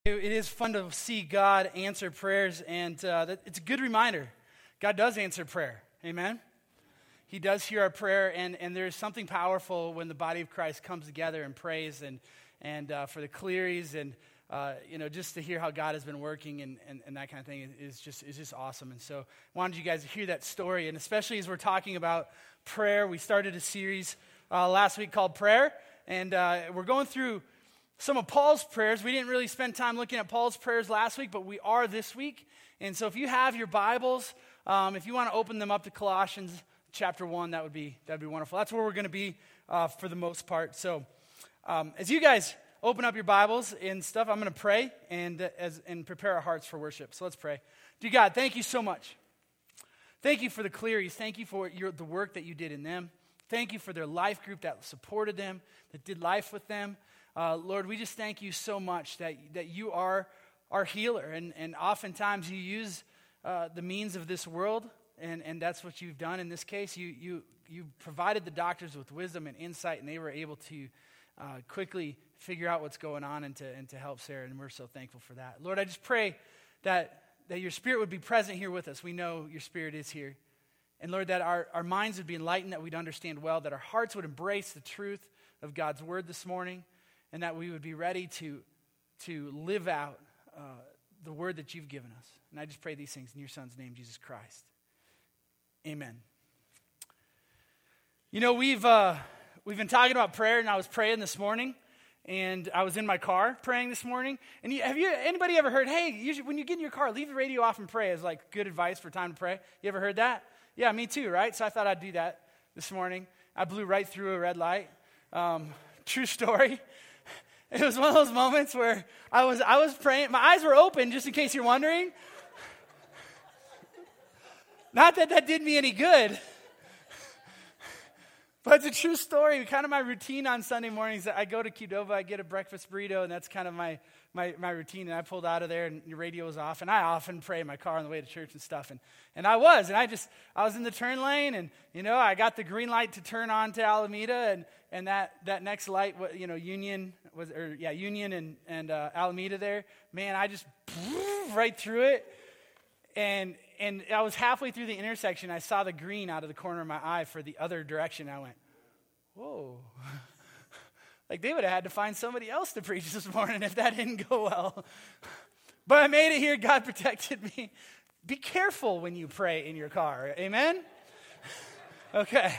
It is fun to see God answer prayers, and it's a good reminder. God does answer prayer. Amen? He does hear our prayer, and there's something powerful when the body of Christ comes together and prays, and for the Clearys, and just to hear how God has been working and that kind of thing is just awesome. And so I wanted you guys to hear that story, and especially as we're talking about prayer. We started a series last week called Prayer, and we're going through some of Paul's prayers. We didn't really spend time looking at Paul's prayers last week, but we are this week. And so if you have your Bibles, if you want to open them up to Colossians chapter 1, that'd be wonderful. That's where we're going to be for the most part. So as you guys open up your Bibles and stuff, I'm going to pray and prepare our hearts for worship. So let's pray. Dear God, thank you so much. Thank you for the Clearys. Thank you for the work that you did in them. Thank you for their life group that supported them, that did life with them. Lord, we just thank you so much that you are our healer, and oftentimes you use the means of this world, and that's what you've done in this case. You provided the doctors with wisdom and insight, and they were able to quickly figure out what's going on and to help Sarah, and we're so thankful for that. Lord, I just pray that your Spirit would be present here with us. We know your Spirit is here. And Lord, that our minds would be enlightened, that we'd understand well, that our hearts would embrace the truth of God's word this morning, and that we would be ready to live out the word that you've given us. And I just pray these things in your Son's name, Jesus Christ. Amen. You know, we've been talking about prayer, and I was praying this morning, and I was in my car praying this morning. And anybody ever heard, hey, when you get in your car, leave the radio off and pray as like good advice for time to pray? You ever heard that? Yeah, me too, right? So I thought I'd do that this morning. I blew right through a red light. True story. It was one of those moments where I was praying. My eyes were open, just in case you're wondering. Not that did me any good. But it's a true story. Kind of my routine on Sunday mornings. I go to Qdoba, I get a breakfast burrito, and that's kind of my routine. And I pulled out of there, and the radio was off. And I often pray in my car on the way to church and stuff. And I was in the turn lane, and I got the green light to turn on to Alameda, and that next light, Union and Alameda there. Man, I just right through it, and I was halfway through the intersection. I saw the green out of the corner of my eye for the other direction. I went, whoa. Like they would have had to find somebody else to preach this morning if that didn't go well. But I made it here. God protected me. Be careful when you pray in your car. Amen? Okay.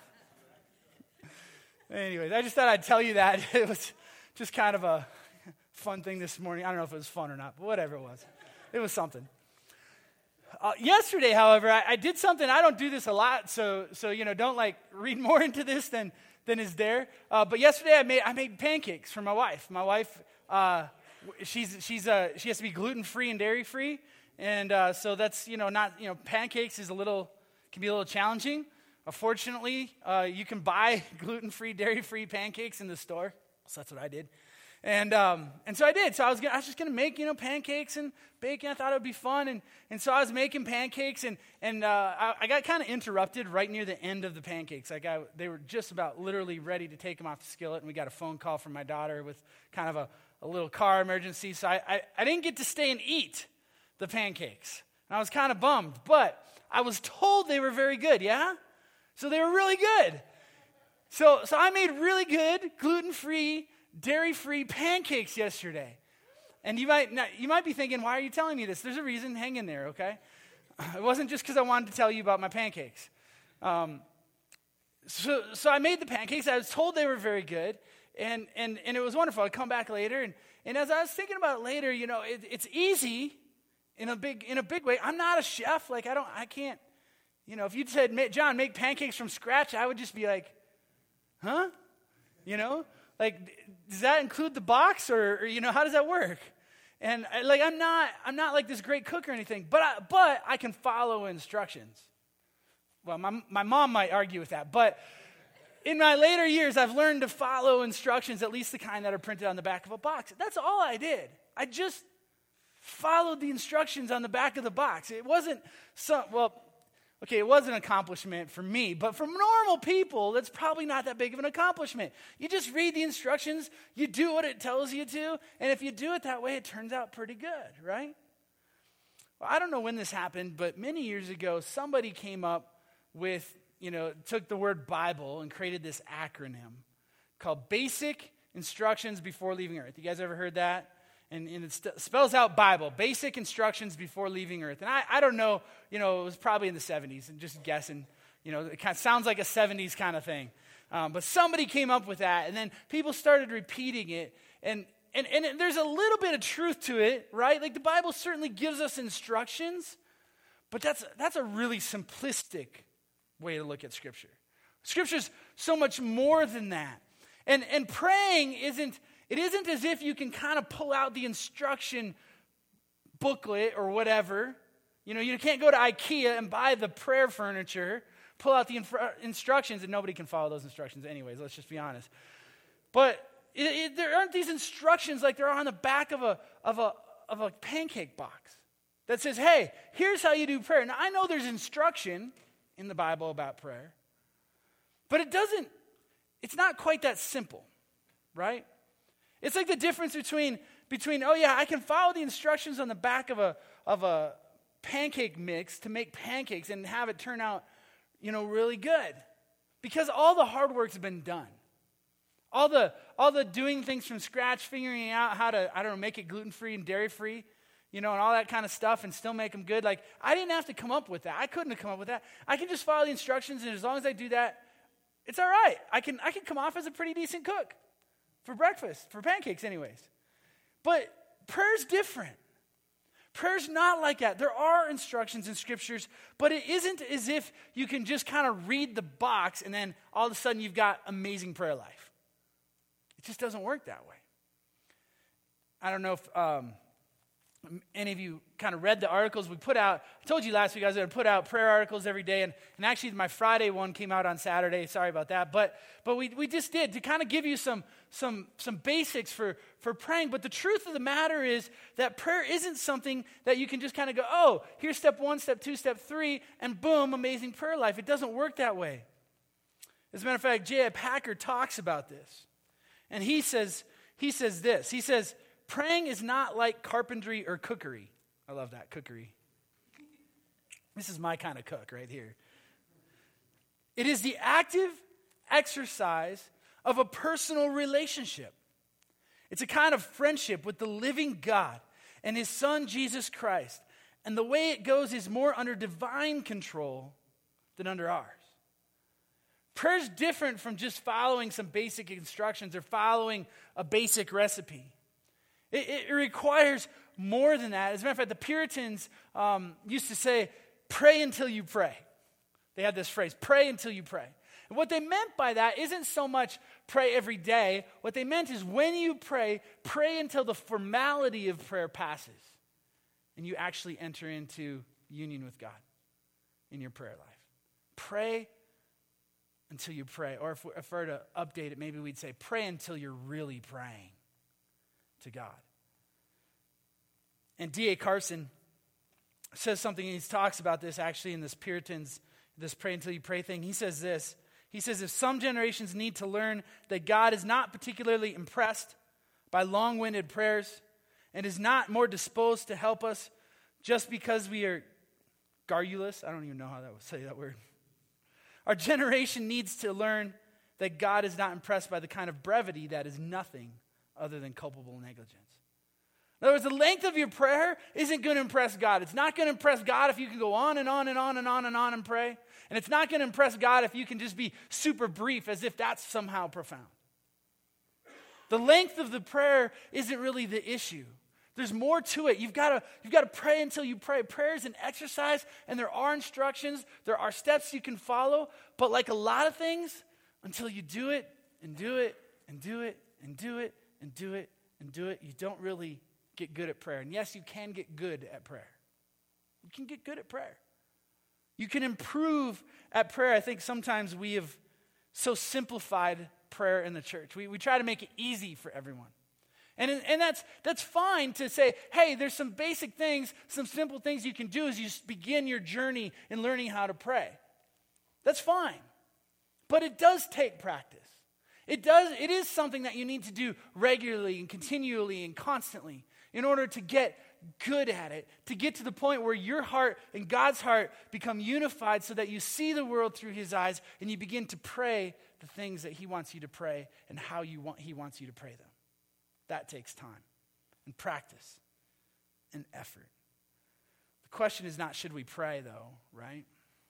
Anyways, I just thought I'd tell you that. It was just kind of a fun thing this morning. I don't know if it was fun or not, but whatever it was. It was something. Yesterday, however, I did something. I don't do this a lot, so don't read more into this than is there. But yesterday, I made pancakes for my wife. My wife, she has to be gluten-free and dairy-free, and so that's pancakes can be a little challenging. Fortunately, you can buy gluten-free, dairy-free pancakes in the store, so that's what I did. And so I did. So I was just going to make, pancakes and bacon. I thought it would be fun. And so I was making pancakes, and I got kind of interrupted right near the end of the pancakes. They were just about literally ready to take them off the skillet, and we got a phone call from my daughter with kind of a little car emergency. So I didn't get to stay and eat the pancakes. And I was kind of bummed, but I was told they were very good, yeah? So they were really good. So I made really good gluten-free, dairy-free pancakes yesterday. And you might be thinking, why are you telling me this? There's a reason. Hang in there, okay? It wasn't just because I wanted to tell you about my pancakes. So I made the pancakes. I was told they were very good, and it was wonderful. I'd come back later, and as I was thinking about it later, it's easy in a big way. I'm not a chef. I can't. If you'd said, John, make pancakes from scratch, I would just be like, huh? Does that include the box, or how does that work? And I'm not like this great cook or anything, but I can follow instructions. Well, my mom might argue with that, but in my later years, I've learned to follow instructions, at least the kind that are printed on the back of a box. That's all I did. I just followed the instructions on the back of the box. It wasn't Okay, it was an accomplishment for me, but for normal people, that's probably not that big of an accomplishment. You just read the instructions, you do what it tells you to, and if you do it that way, it turns out pretty good, right? Well, I don't know when this happened, but many years ago, somebody came up with, took the word Bible and created this acronym called Basic Instructions Before Leaving Earth. You guys ever heard that? And it spells out Bible, basic instructions before leaving Earth. And I don't know, it was probably in the 70s, and just guessing, it kind of sounds like a 70s kind of thing. But somebody came up with that, and then people started repeating it. And there's a little bit of truth to it, right? Like the Bible certainly gives us instructions, but that's a really simplistic way to look at Scripture. Scripture's so much more than that. And praying isn't as if you can kind of pull out the instruction booklet or whatever. You can't go to IKEA and buy the prayer furniture, pull out the instructions, and nobody can follow those instructions anyways, let's just be honest. But there aren't these instructions like there are on the back of a pancake box that says, hey, here's how you do prayer. Now, I know there's instruction in the Bible about prayer, but it's not quite that simple, right? It's like the difference between oh yeah, I can follow the instructions on the back of a pancake mix to make pancakes and have it turn out, really good. Because all the hard work's been done. All the doing things from scratch, figuring out how to, make it gluten-free and dairy-free, and all that kind of stuff and still make them good. Like, I didn't have to come up with that. I couldn't have come up with that. I can just follow the instructions, and as long as I do that, it's all right. I can come off as a pretty decent cook. For breakfast, for pancakes anyways. But prayer's different. Prayer's not like that. There are instructions in scriptures, but it isn't as if you can just kind of read the box and then all of a sudden you've got amazing prayer life. It just doesn't work that way. I don't know if any of you kind of read the articles we put out. I told you last week I was going to put out prayer articles every day, and actually my Friday one came out on Saturday. Sorry about that. But we just did to kind of give you some basics for praying. But the truth of the matter is that prayer isn't something that you can just kind of go, oh, here's step 1, step 2, step 3, and boom, amazing prayer life. It doesn't work that way. As a matter of fact, J.I. Packer talks about this. And he says this. He says, praying is not like carpentry or cookery. I love that, cookery. This is my kind of cook right here. It is the active exercise of a personal relationship. It's a kind of friendship with the living God and his Son, Jesus Christ. And the way it goes is more under divine control than under ours. Prayer's different from just following some basic instructions or following a basic recipe. It requires more than that. As a matter of fact, the Puritans used to say, pray until you pray. They had this phrase, pray until you pray. And what they meant by that isn't so much pray every day. What they meant is when you pray, pray until the formality of prayer passes. And you actually enter into union with God in your prayer life. Pray until you pray. Or if we were to update it, maybe we'd say, pray until you're really praying to God. And D.A. Carson says something, and he talks about this actually in this Puritans, this pray until you pray thing. He says this. He says, if some generations need to learn that God is not particularly impressed by long-winded prayers and is not more disposed to help us just because we are garrulous, I don't even know how that would say that word. Our generation needs to learn that God is not impressed by the kind of brevity that is nothing other than culpable negligence. In other words, the length of your prayer isn't going to impress God. It's not going to impress God if you can go on and on and on and on and on and pray. And it's not going to impress God if you can just be super brief as if that's somehow profound. The length of the prayer isn't really the issue. There's more to it. You've got to pray until you pray. Prayer is an exercise, and there are instructions. There are steps you can follow. But like a lot of things, until you do it and do it and do it and do it and do it and do it, you don't really get good at prayer. And yes, you can get good at prayer. You can get good at prayer. You can improve at prayer. I think sometimes we have so simplified prayer in the church. We try to make it easy for everyone. And that's fine to say, hey, there's some basic things, some simple things you can do as you begin your journey in learning how to pray. That's fine. But it does take practice. It is something that you need to do regularly and continually and constantly in order to get good at it, to get to the point where your heart and God's heart become unified so that you see the world through his eyes and you begin to pray the things that he wants you to pray and how he wants you to pray them. That takes time and practice and effort. The question is not should we pray though, right?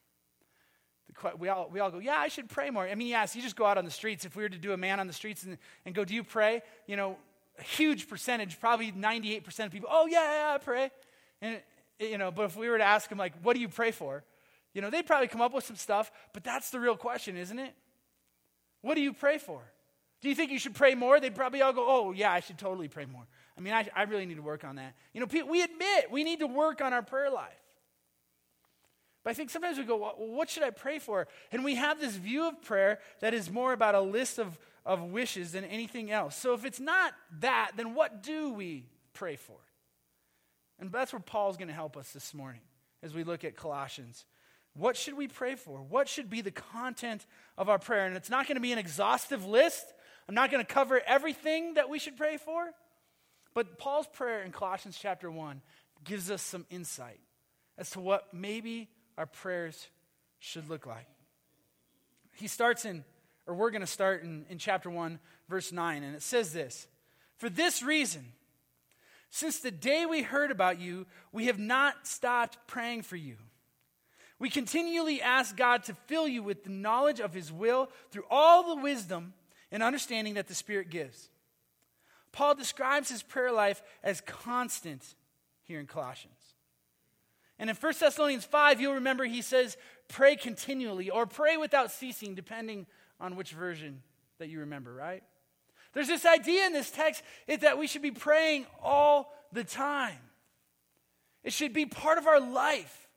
We all go, yeah, I should pray more. I mean, yes, you just go out on the streets. If we were to do a man on the streets and go, do you pray? A huge percentage, probably 98% of people, oh, yeah, I pray. And, but if we were to ask them, like, what do you pray for? They'd probably come up with some stuff, but that's the real question, isn't it? What do you pray for? Do you think you should pray more? They'd probably all go, oh, yeah, I should totally pray more. I mean, I really need to work on that. We admit we need to work on our prayer life. But I think sometimes we go, well, what should I pray for? And we have this view of prayer that is more about a list of wishes than anything else. So if it's not that, then what do we pray for? And that's where Paul's going to help us this morning as we look at Colossians. What should we pray for? What should be the content of our prayer? And it's not going to be an exhaustive list. I'm not going to cover everything that we should pray for. But Paul's prayer in Colossians chapter 1 gives us some insight as to what maybe our prayers should look like. We're going to start in chapter 1, verse 9, and it says this: "For this reason, since the day we heard about you, we have not stopped praying for you. We continually ask God to fill you with the knowledge of his will through all the wisdom and understanding that the Spirit gives." Paul describes his prayer life as constant here in Colossians. And in 1 Thessalonians 5, you'll remember he says, pray continually or pray without ceasing, depending on which version that you remember, right? There's this idea in this text is that we should be praying all the time. It should be part of our life.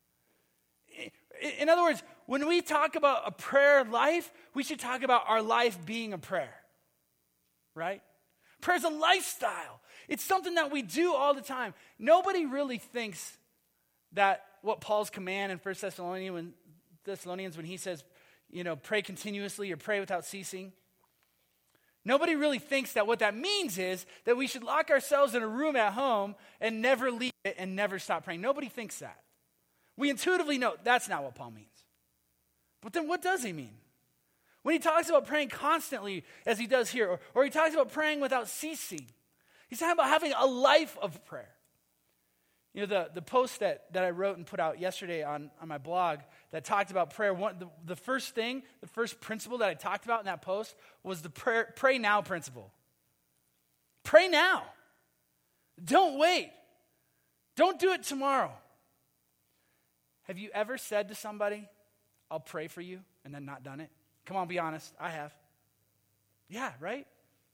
In other words, when we talk about a prayer life, we should talk about our life being a prayer, right? Prayer is a lifestyle. It's something that we do all the time. Nobody really thinks that what Paul's command in 1 Thessalonians when he says, pray continuously or pray without ceasing. Nobody really thinks that what that means is that we should lock ourselves in a room at home and never leave it and never stop praying. Nobody thinks that. We intuitively know that's not what Paul means. But then what does he mean? When he talks about praying constantly, as he does here, or he talks about praying without ceasing, he's talking about having a life of prayer. The post that I wrote and put out yesterday on my blog that talked about prayer, the first principle that I talked about in that post was the pray now principle. Pray now. Don't wait. Don't do it tomorrow. Have you ever said to somebody, I'll pray for you, and then not done it? Come on, be honest. I have. Yeah, right?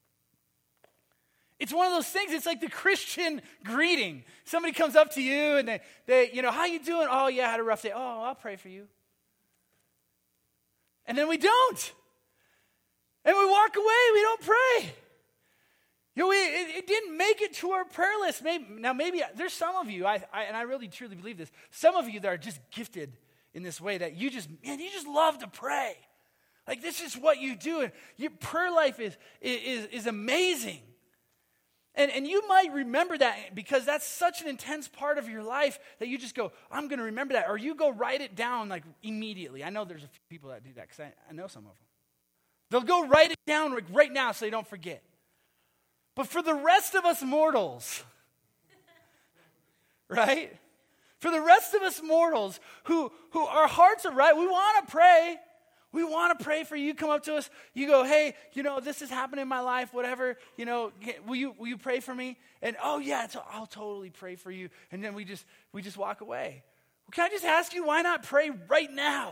It's one of those things, it's like the Christian greeting. Somebody comes up to you and they how you doing? Oh, yeah, I had a rough day. Oh, I'll pray for you. And then we don't. And we walk away, we don't pray. It didn't make it to our prayer list. Maybe there's some of you, and I really truly believe this, some of you that are just gifted in this way that you just love to pray. Like this is what you do. And your prayer life is amazing. And you might remember that because that's such an intense part of your life that you just go, I'm going to remember that. Or you go write it down like immediately. I know there's a few people that do that because I know some of them. They'll go write it down right now so they don't forget. But for the rest of us mortals, right? For the rest of us mortals who our hearts are right, we want to pray. We want to pray for you. Come up to us. You go, hey, this is happening in my life, whatever. Will you pray for me? And oh yeah, I'll totally pray for you. And then we just walk away. Well, can I just ask you, why not pray right now?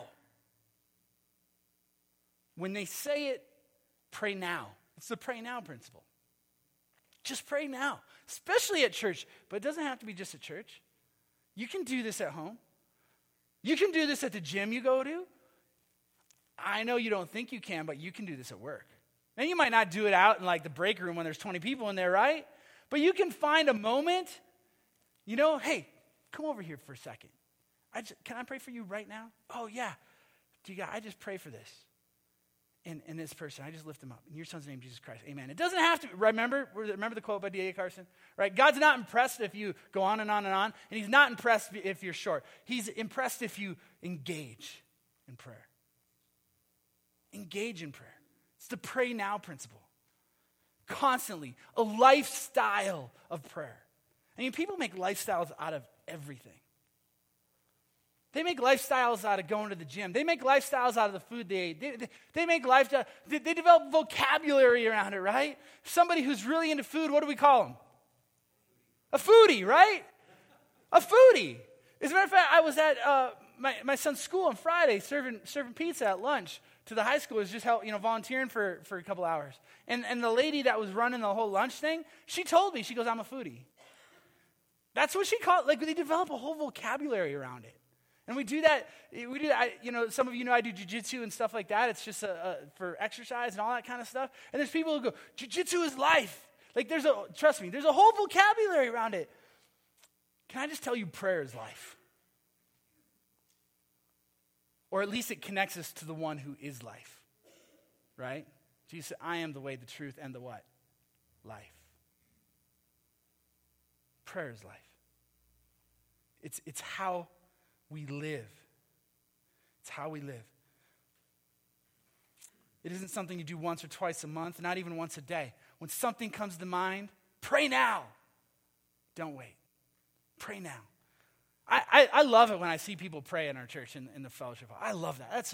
When they say it, pray now. It's the pray now principle. Just pray now, especially at church. But it doesn't have to be just at church. You can do this at home. You can do this at the gym you go to. I know you don't think you can, but you can do this at work. Now, you might not do it out in like the break room when there's 20 people in there, right? But you can find a moment, hey, come over here for a second. Can I pray for you right now? Oh, yeah. I just pray for this. And this person, I just lift them up. In your son's name, Jesus Christ. Amen. It doesn't have to, remember the quote by D.A. Carson? Right? God's not impressed if you go on and on and on. And he's not impressed if you're short. He's impressed if you engage in prayer. Engage in prayer. It's the pray now principle. Constantly. A lifestyle of prayer. I mean, people make lifestyles out of everything. They make lifestyles out of going to the gym. They make lifestyles out of the food they ate. They make lifestyle. They develop vocabulary around it, right? Somebody who's really into food, what do we call them? A foodie, right? A foodie. As a matter of fact, I was at my son's school on Friday serving pizza at lunch to the high schoolers, just volunteering for a couple hours. And the lady that was running the whole lunch thing, she told me, she goes, I'm a foodie. That's what she called, like they develop a whole vocabulary around it. And we do that, some of you know I do jiu-jitsu and stuff like that. It's just for exercise and all that kind of stuff. And there's people who go, jiu-jitsu is life. Like trust me, there's a whole vocabulary around it. Can I just tell you, prayer is life? Or at least it connects us to the one who is life, right? Jesus said, I am the way, the truth, and the what? Life. Prayer is life. It's how we live. It's how we live. It isn't something you do once or twice a month, not even once a day. When something comes to mind, pray now. Don't wait. Pray now. I love it when I see people pray in our church in the fellowship hall. I love that.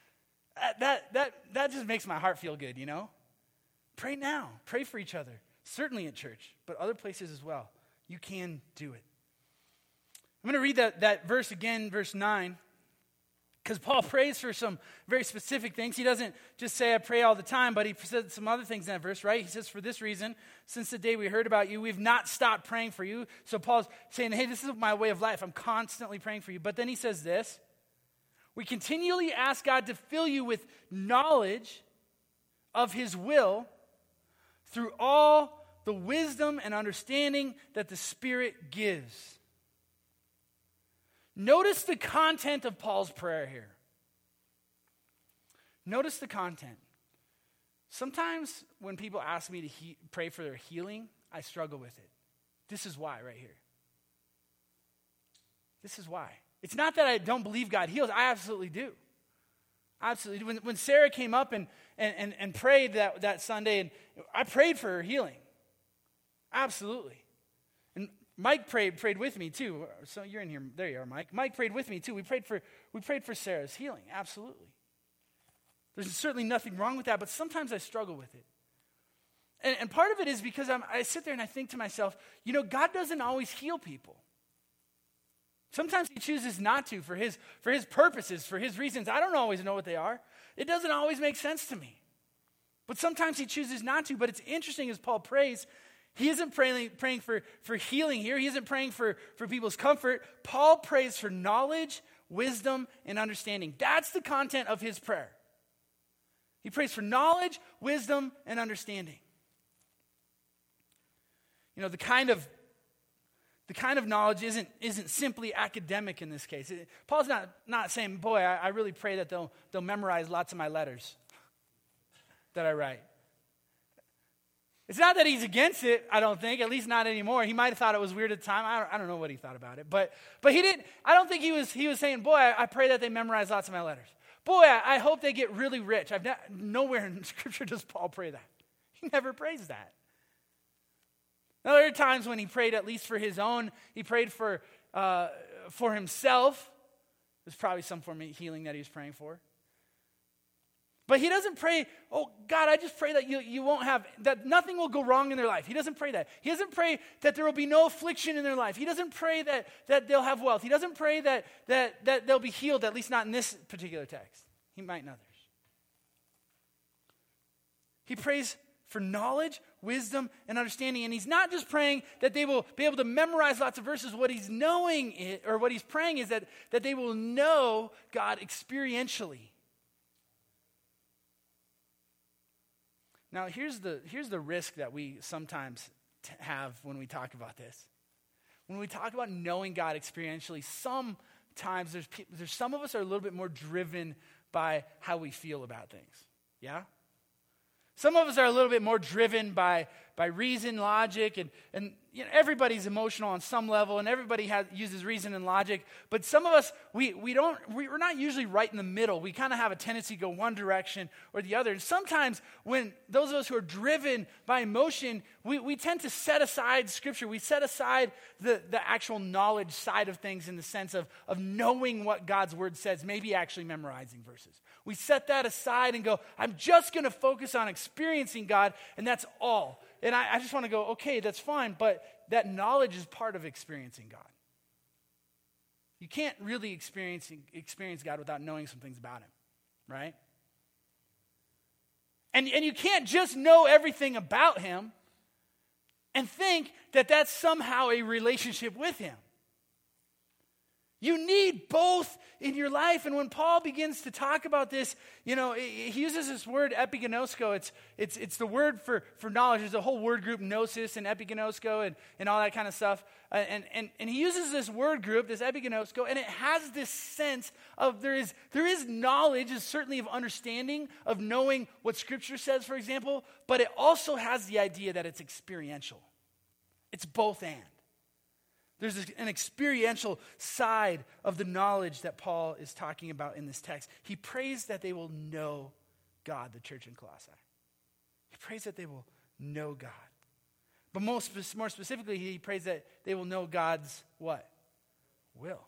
That just makes my heart feel good, Pray now. Pray for each other. Certainly at church, but other places as well. You can do it. I'm going to read that verse again, verse 9, because Paul prays for some very specific things. He doesn't just say, I pray all the time, but he said some other things in that verse, right? He says, for this reason, since the day we heard about you, we've not stopped praying for you. So Paul's saying, hey, this is my way of life. I'm constantly praying for you. But then he says this, we continually ask God to fill you with knowledge of his will through all the wisdom and understanding that the Spirit gives. Notice the content of Paul's prayer here. Notice the content. Sometimes when people ask me to pray for their healing, I struggle with it. This is why right here. This is why. It's not that I don't believe God heals. I absolutely do. Absolutely. When Sarah came up and prayed that Sunday, and I prayed for her healing. Absolutely. And Mike prayed with me too. So you're in here. There you are, Mike. Mike prayed with me too. We prayed for Sarah's healing. Absolutely. There's certainly nothing wrong with that, but sometimes I struggle with it. And part of it is because I sit there and I think to myself, God doesn't always heal people. Sometimes he chooses not to for his purposes, for his reasons. I don't always know what they are. It doesn't always make sense to me. But sometimes he chooses not to. But it's interesting as Paul prays, he isn't praying for healing here. He isn't praying for people's comfort. Paul prays for knowledge, wisdom, and understanding. That's the content of his prayer. He prays for knowledge, wisdom, and understanding. The kind of knowledge isn't simply academic in this case. Paul's not saying, boy, I really pray that they'll memorize lots of my letters that I write. It's not that he's against it, I don't think, at least not anymore. He might have thought it was weird at the time. I don't know what he thought about it. But he didn't. I don't think he was saying, boy, I pray that they memorize lots of my letters. Boy, I hope they get really rich. Nowhere in Scripture does Paul pray that. He never prays that. Now, there are times when he prayed at least for his own. He prayed for himself. There's probably some form of healing that he was praying for. But he doesn't pray, oh, God, I just pray that you won't have, that nothing will go wrong in their life. He doesn't pray that. He doesn't pray that there will be no affliction in their life. He doesn't pray that they'll have wealth. He doesn't pray that they'll be healed, at least not in this particular text. He might in others. He prays for knowledge, wisdom, and understanding. And he's not just praying that they will be able to memorize lots of verses. What he's praying is that they will know God experientially. Now, here's the risk that we sometimes have when we talk about this. When we talk about knowing God experientially, sometimes there's some of us are a little bit more driven by how we feel about things. Yeah? Some of us are a little bit more driven by reason, logic, and you know, everybody's emotional on some level, and everybody uses reason and logic. But some of us, we're not usually right in the middle. We kind of have a tendency to go one direction or the other. And sometimes when those of us who are driven by emotion, we tend to set aside Scripture. We set aside the actual knowledge side of things in the sense of knowing what God's Word says, maybe actually memorizing verses. We set that aside and go, I'm just going to focus on experiencing God, and that's all. And I just want to go, okay, that's fine, but that knowledge is part of experiencing God. You can't really experience God without knowing some things about Him, right? And you can't just know everything about Him and think that that's somehow a relationship with Him. You need both in your life. And when Paul begins to talk about this, you know, he uses this word epigenosko. It's the word for knowledge. There's a whole word group, gnosis and epigenosko and all that kind of stuff. And he uses this word group, this epigenosko, and it has this sense of there is knowledge, is certainly of understanding, of knowing what Scripture says, for example, but it also has the idea that it's experiential. It's both and. There's an experiential side of the knowledge that Paul is talking about in this text. He prays that they will know God, the church in Colossae. He prays that they will know God. But more specifically, he prays that they will know God's what? Will.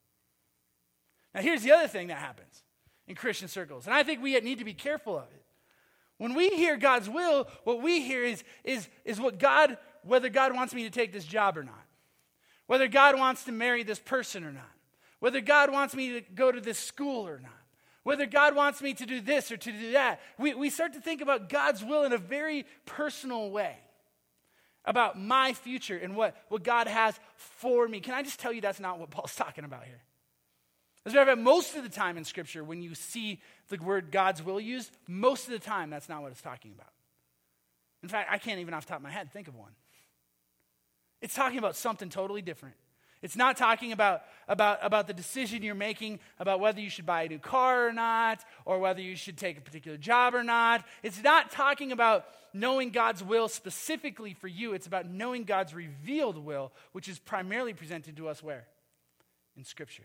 Now here's the other thing that happens in Christian circles, and I think we need to be careful of it. When we hear God's will, what we hear is whether God wants me to take this job or not. Whether God wants to marry this person or not. Whether God wants me to go to this school or not. Whether God wants me to do this or to do that. We start to think about God's will in a very personal way. About my future and what God has for me. Can I just tell you that's not what Paul's talking about here? As a matter of fact, most of the time in Scripture, when you see the word God's will used, most of the time that's not what it's talking about. In fact, I can't even off the top of my head think of one. It's talking about something totally different. It's not talking about the decision you're making about whether you should buy a new car or not, or whether you should take a particular job or not. It's not talking about knowing God's will specifically for you. It's about knowing God's revealed will, which is primarily presented to us where? In Scripture.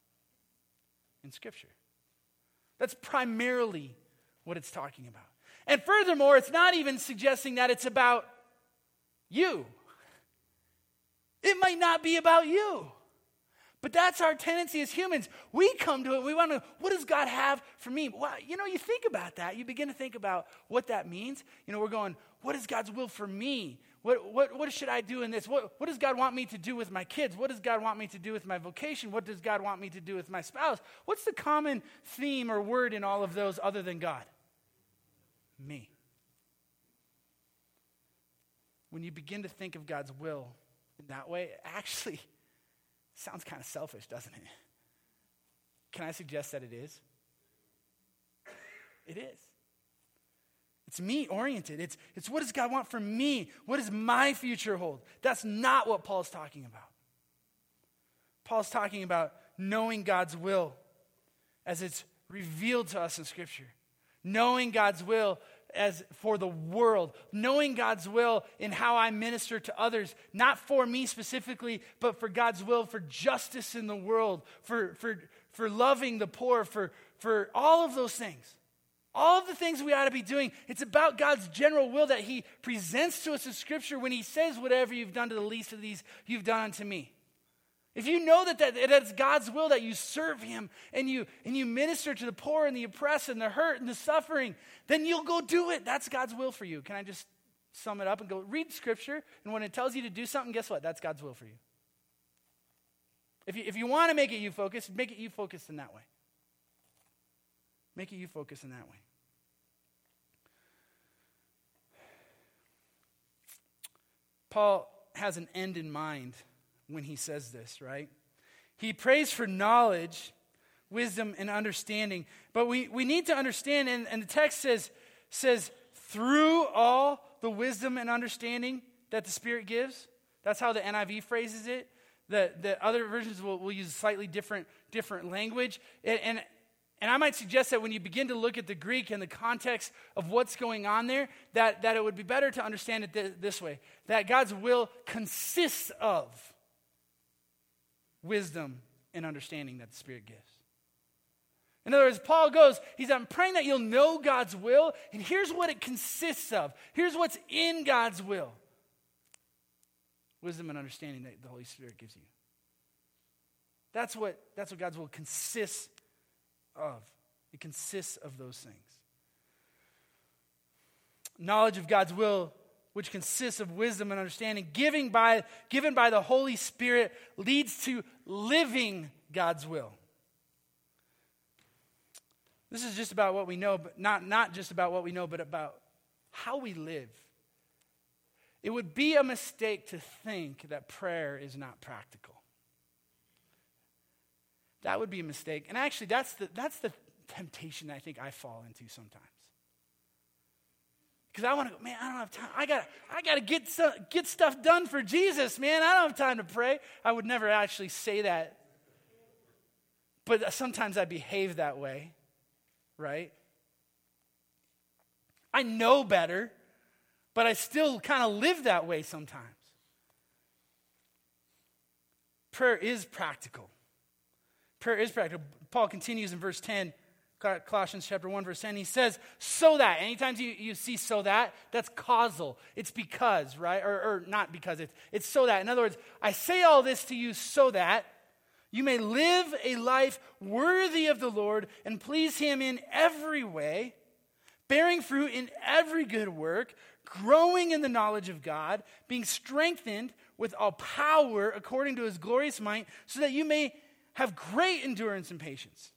In Scripture. That's primarily what it's talking about. And furthermore, it's not even suggesting that it's about you. It might not be about you. But that's our tendency as humans. We come to it, we want to, what does God have for me? Well, you know, you think about that. You begin to think about what that means. You know, we're going, what is God's will for me? What should I do in this? What does God want me to do with my kids? What does God want me to do with my vocation? What does God want me to do with my spouse? What's the common theme or word in all of those other than God? Me. When you begin to think of God's will in that way, it actually sounds kind of selfish, doesn't it? Can I suggest that it is? It is. It's me-oriented. It's what does God want for me? What does my future hold? That's not what Paul's talking about. Paul's talking about knowing God's will as it's revealed to us in Scripture. Knowing God's will as for the world, knowing God's will in how I minister to others, not for me specifically, but for God's will for justice in the world, for loving the poor, for all of those things. All of the things we ought to be doing, it's about God's general will that He presents to us in Scripture when He says, whatever you've done to the least of these, you've done unto me. If you know that it's God's will that you serve Him and you minister to the poor and the oppressed and the hurt and the suffering, then you'll go do it. That's God's will for you. Can I just sum it up and go, read Scripture, and when it tells you to do something, guess what? That's God's will for you. If you want to make it you focused, make it you focused in that way. Make it you focused in that way. Paul has an end in mind when he says this, right? He prays for knowledge, wisdom, and understanding. But we need to understand, and the text says through all the wisdom and understanding that the Spirit gives. That's how the NIV phrases it. The other versions will use slightly different language. And I might suggest that when you begin to look at the Greek and the context of what's going on there, that it would be better to understand it this way. That God's will consists of wisdom and understanding that the Spirit gives. In other words, Paul goes, I'm praying that you'll know God's will, and here's what it consists of. Here's what's in God's will. Wisdom and understanding that the Holy Spirit gives you. That's what God's will consists of. It consists of those things. Knowledge of God's will, which consists of wisdom and understanding, given by the Holy Spirit, leads to living God's will. This is just about what we know, but not just about what we know, but about how we live. It would be a mistake to think that prayer is not practical. That would be a mistake. And actually, that's the temptation I think I fall into sometimes. Because I want to go, man, I don't have time. I got to get stuff done for Jesus, man. I don't have time to pray. I would never actually say that. But sometimes I behave that way, right? I know better, but I still kind of live that way sometimes. Prayer is practical. Prayer is practical. Paul continues in verse 10, Colossians chapter 1, verse 10. He says, so that. Anytime you see so that, that's causal. It's because, right? Or not because. It's so that. In other words, I say all this to you so that you may live a life worthy of the Lord and please him in every way, bearing fruit in every good work, growing in the knowledge of God, being strengthened with all power according to his glorious might, so that you may have great endurance and patience,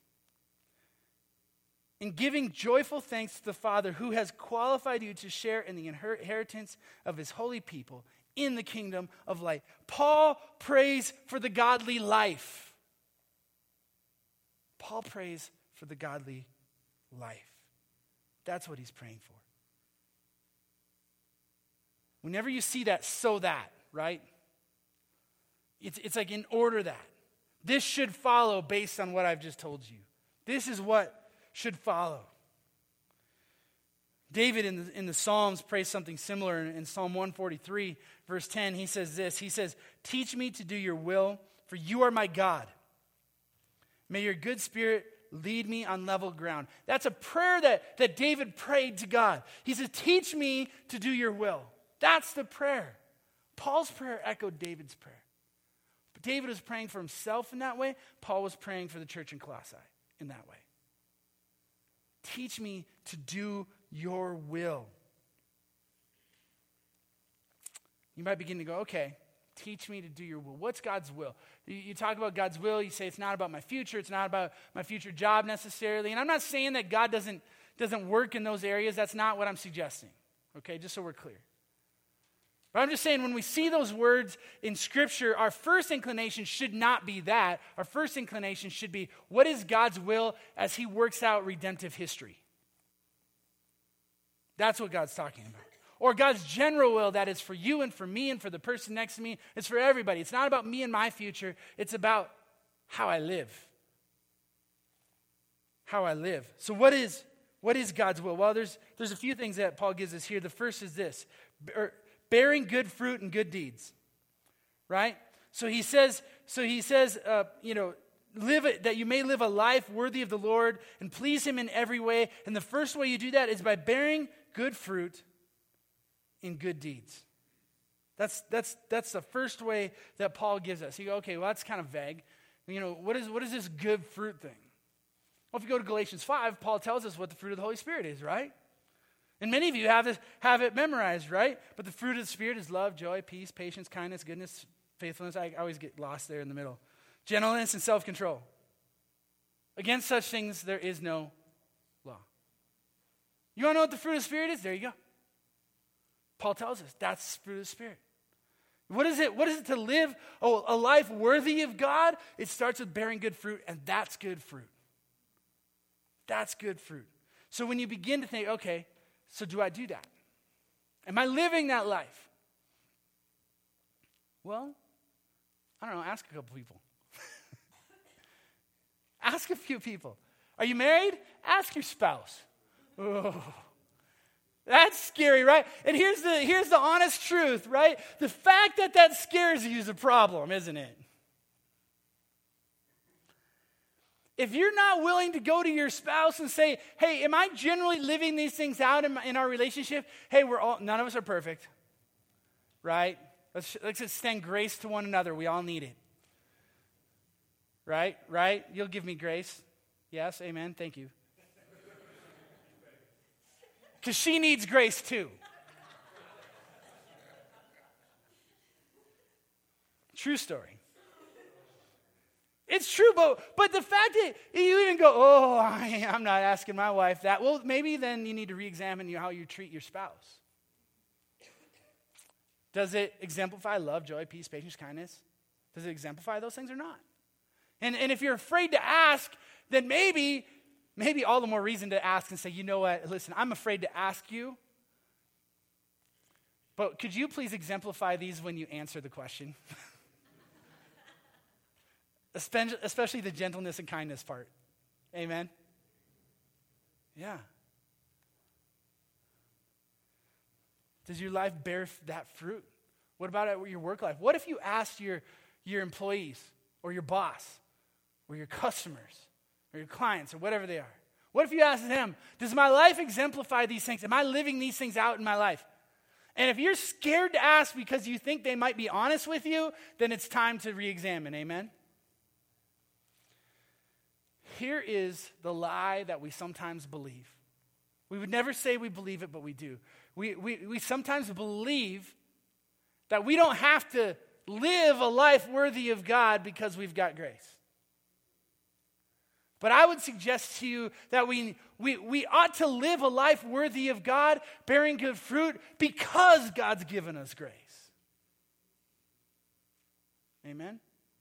in giving joyful thanks to the Father who has qualified you to share in the inheritance of his holy people in the kingdom of light. Paul prays for the godly life. Paul prays for the godly life. That's what he's praying for. Whenever you see that, so that, right? It's like in order that. This should follow based on what I've just told you. This is what should follow. David in the Psalms prays something similar. In Psalm 143, verse 10, he says this. He says, teach me to do your will, for you are my God. May your good spirit lead me on level ground. That's a prayer that David prayed to God. He says, teach me to do your will. That's the prayer. Paul's prayer echoed David's prayer. But David was praying for himself in that way. Paul was praying for the church in Colossae in that way. Teach me to do your will. You might begin to go, okay, teach me to do your will. What's God's will? You talk about God's will, you say it's not about my future, it's not about my future job necessarily. And I'm not saying that God doesn't work in those areas. That's not what I'm suggesting. Okay, just so we're clear. But I'm just saying when we see those words in Scripture, our first inclination should not be that. Our first inclination should be, what is God's will as he works out redemptive history? That's what God's talking about. Or God's general will that is for you and for me and for the person next to me. It's for everybody. It's not about me and my future. It's about how I live. How I live. So what is God's will? Well, there's a few things that Paul gives us here. The first is this. Bearing good fruit and good deeds, right? So he says, live it, that you may live a life worthy of the Lord and please him in every way. And the first way you do that is by bearing good fruit in good deeds. That's the first way that Paul gives us. You go, okay, well, that's kind of vague. What is this good fruit thing? Well, if you go to Galatians 5, Paul tells us what the fruit of the Holy Spirit is, right? And many of you have it memorized, right? But the fruit of the Spirit is love, joy, peace, patience, kindness, goodness, faithfulness. I always get lost there in the middle. Gentleness and self-control. Against such things there is no law. You want to know what the fruit of the Spirit is? There you go. Paul tells us that's the fruit of the Spirit. What is it? What is it to live a life worthy of God? It starts with bearing good fruit, and that's good fruit. That's good fruit. So when you begin to think, okay, So do I do that? Am I living that life? Well, I don't know, ask a couple people. Ask a few people. Are you married? Ask your spouse. Oh, that's scary, right? And here's the honest truth, right? The fact that scares you is a problem, isn't it? If you're not willing to go to your spouse and say, hey, am I generally living these things out in our relationship? Hey, none of us are perfect, right? Let's extend grace to one another. We all need it. Right? You'll give me grace. Yes, amen, thank you. Because she needs grace too. True story. It's true, but the fact that you even go, I'm not asking my wife that. Well, maybe then you need to re-examine how you treat your spouse. Does it exemplify love, joy, peace, patience, kindness? Does it exemplify those things or not? And if you're afraid to ask, then maybe all the more reason to ask and say, you know what, listen, I'm afraid to ask you, but could you please exemplify these when you answer the question? Especially the gentleness and kindness part. Amen? Yeah. Does your life bear that fruit? What about at your work life? What if you asked your employees or your boss or your customers or your clients or whatever they are? What if you asked them, does my life exemplify these things? Am I living these things out in my life? And if you're scared to ask because you think they might be honest with you, then it's time to re-examine. Amen? Here is the lie that we sometimes believe. We would never say we believe it, but we do. We sometimes believe that we don't have to live a life worthy of God because we've got grace. But I would suggest to you that we ought to live a life worthy of God, bearing good fruit, because God's given us grace. Amen?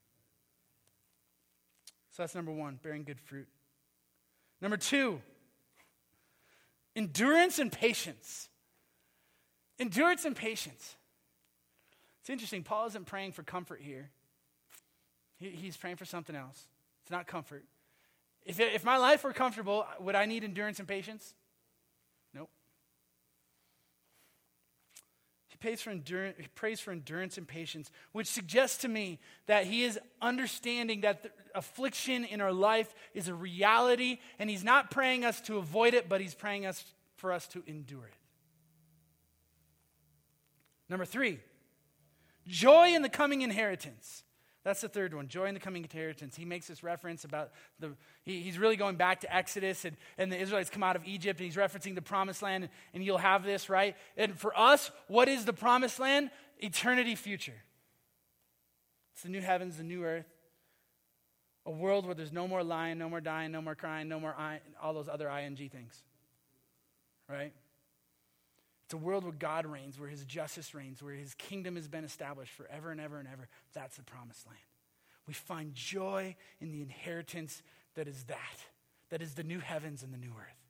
So that's number one, bearing good fruit. Number two, endurance and patience. Endurance and patience. It's interesting, Paul isn't praying for comfort here. He's praying for something else. It's not comfort. If my life were comfortable, would I need endurance and patience? Nope. He prays for endurance and patience, which suggests to me that he is understanding that the affliction in our life is a reality, and he's not praying us to avoid it, but he's praying for us to endure it. Number three, joy in the coming inheritance. That's the third one, joy in the coming inheritance. He makes this reference about he's really going back to Exodus and the Israelites come out of Egypt, and he's referencing the promised land, and you'll have this, right? And for us, what is the promised land? Eternity future. It's the new heavens, the new earth. A world where there's no more lying, no more dying, no more crying, no more all those other ing things. Right? It's a world where God reigns, where his justice reigns, where his kingdom has been established forever and ever and ever. That's the promised land. We find joy in the inheritance that is the new heavens and the new earth.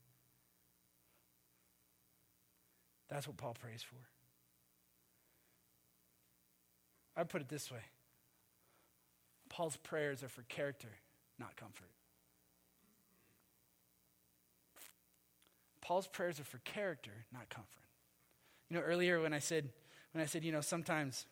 That's what Paul prays for. I put it this way. Paul's prayers are for character, not comfort. Paul's prayers are for character, not comfort. You know, earlier when I said, sometimes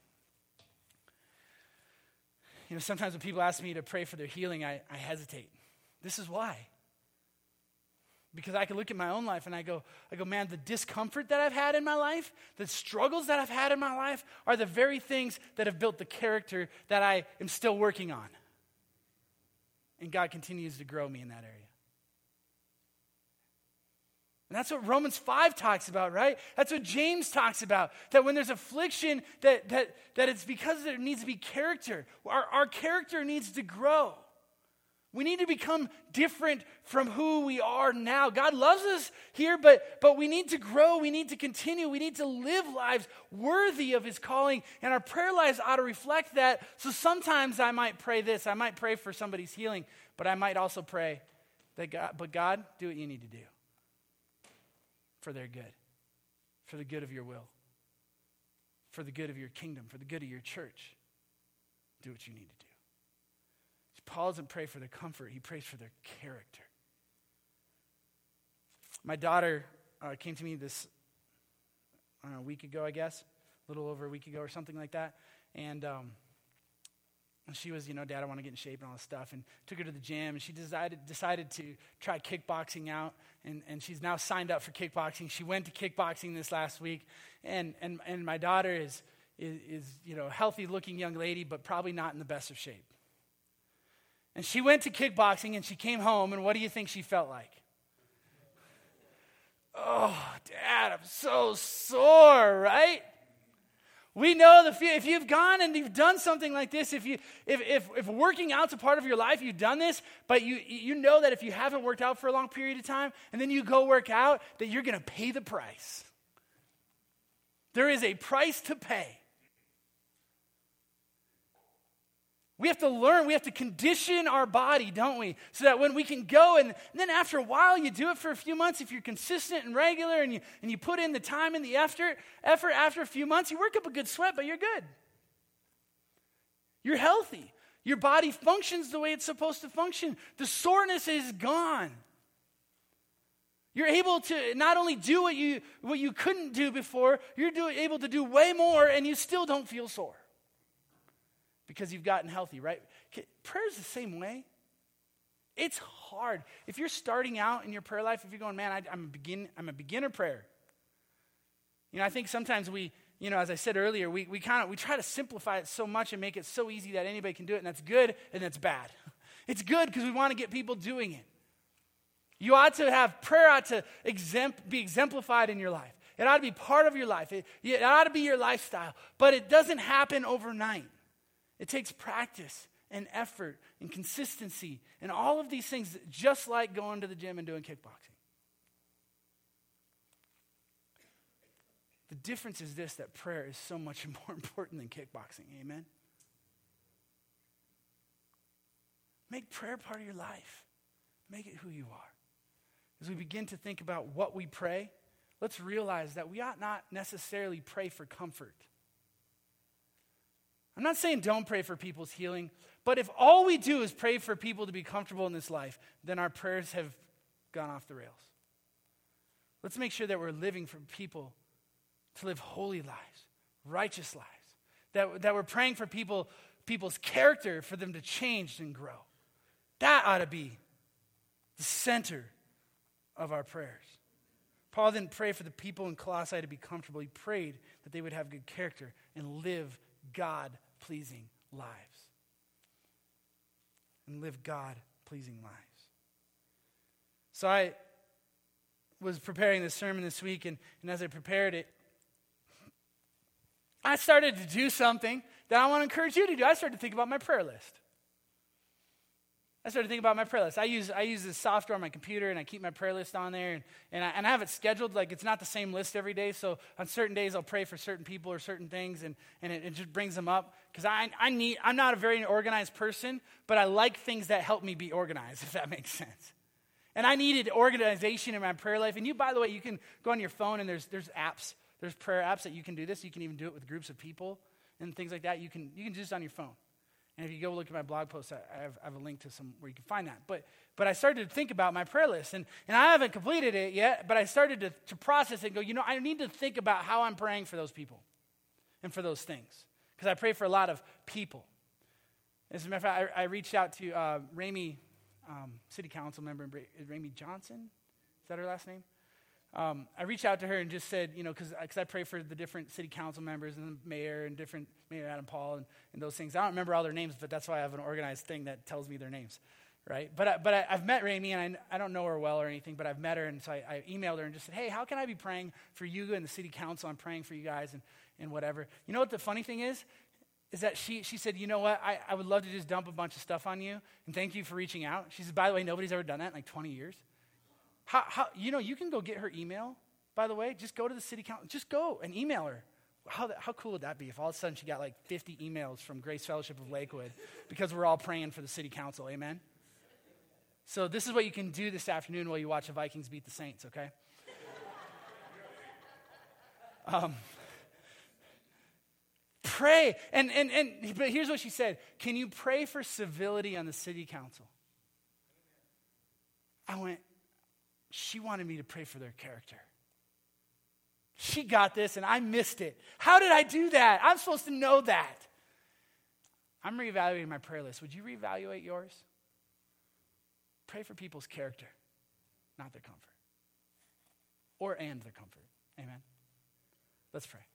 when people ask me to pray for their healing, I hesitate. This is why. Because I can look at my own life and I go, man, the discomfort that I've had in my life, the struggles that I've had in my life are the very things that have built the character that I am still working on. And God continues to grow me in that area. And that's what Romans 5 talks about, right? That's what James talks about. That when there's affliction, that it's because there needs to be character. Our character needs to grow. We need to become different from who we are now. God loves us here, but we need to grow. We need to continue. We need to live lives worthy of his calling. And our prayer lives ought to reflect that. So sometimes I might pray this. I might pray for somebody's healing, but I might also pray that God, do what you need to do. for their good, for the good of your will, for the good of your kingdom, for the good of your church. Do what you need to do. Paul doesn't pray for their comfort. He prays for their character. My daughter came to me this, a week ago, I guess, a little over a week ago or something like that. And she was, Dad, I want to get in shape and all this stuff. And took her to the gym. And she decided to try kickboxing out. And she's now signed up for kickboxing. She went to kickboxing this last week. And my daughter is a healthy-looking young lady, but probably not in the best of shape. And she went to kickboxing, and she came home, and what do you think she felt like? Oh, Dad, I'm so sore, right? We know if you've gone and you've done something like this, if working out's a part of your life, you've done this, but you know that if you haven't worked out for a long period of time, and then you go work out, that you're going to pay the price. There is a price to pay. We have to learn, we have to condition our body, don't we? So that when we can go, and then after a while, you do it for a few months, if you're consistent and regular, and you put in the time and the effort, after a few months, you work up a good sweat, but you're good. You're healthy. Your body functions the way it's supposed to function. The soreness is gone. You're able to not only do what you couldn't do before, you're able to do way more, and you still don't feel sore. Because you've gotten healthy, right? Prayer is the same way. It's hard. If you're starting out in your prayer life, if you're going, man, I'm a beginner prayer. I think sometimes we, as I said earlier, we try to simplify it so much and make it so easy that anybody can do it, and that's good and that's bad. It's good because we want to get people doing it. You ought to have, prayer ought to be exemplified in your life. It ought to be part of your life. It ought to be your lifestyle. But it doesn't happen overnight. It takes practice and effort and consistency and all of these things, just like going to the gym and doing kickboxing. The difference is this, that prayer is so much more important than kickboxing. Amen? Make prayer part of your life. Make it who you are. As we begin to think about what we pray, let's realize that we ought not necessarily pray for comfort. I'm not saying don't pray for people's healing, but if all we do is pray for people to be comfortable in this life, then our prayers have gone off the rails. Let's make sure that we're living for people to live holy lives, righteous lives, that we're praying for people's character, for them to change and grow. That ought to be the center of our prayers. Paul didn't pray for the people in Colossae to be comfortable. He prayed that they would have good character and live God-pleasing lives. And live God-pleasing lives. So I was preparing this sermon this week, and as I prepared it, I started to do something that I want to encourage you to do. I started to think about my prayer list. I started thinking about my prayer list. I use this software on my computer, and I keep my prayer list on there, and I have it scheduled. Like, it's not the same list every day, so on certain days I'll pray for certain people or certain things, and it just brings them up. Because I'm not a very organized person, but I like things that help me be organized, if that makes sense. And I needed organization in my prayer life. And by the way, you can go on your phone, and there's apps. There's prayer apps that you can do this. You can even do it with groups of people and things like that. You can do this on your phone. And if you go look at my blog post, I have a link to some where you can find that. But I started to think about my prayer list, and I haven't completed it yet, but I started to process it and go, I need to think about how I'm praying for those people and for those things. Because I pray for a lot of people. As a matter of fact, I reached out to Ramey, city council member, Ramey Johnson. Is that her last name? I reached out to her and just said, because I pray for the different city council members and the mayor and different Mayor Adam Paul and those things. I don't remember all their names, but that's why I have an organized thing that tells me their names, right? But I've met Ramey, and I don't know her well or anything, but I've met her, and so I emailed her and just said, hey, how can I be praying for you and the city council? I'm praying for you guys and whatever. You know what the funny thing is that she said, you know what, I would love to just dump a bunch of stuff on you, and thank you for reaching out. She said, by the way, nobody's ever done that in like 20 years. How you can go get her email, by the way. Just go to the city council. Just go and email her. How cool would that be if all of a sudden she got like 50 emails from Grace Fellowship of Lakewood because we're all praying for the city council, amen? So this is what you can do this afternoon while you watch the Vikings beat the Saints, okay? Pray. But here's what she said. Can you pray for civility on the city council? I went, she wanted me to pray for their character. She got this and I missed it. How did I do that? I'm supposed to know that. I'm reevaluating my prayer list. Would you reevaluate yours? Pray for people's character, not their comfort. Or their comfort. Amen. Let's pray.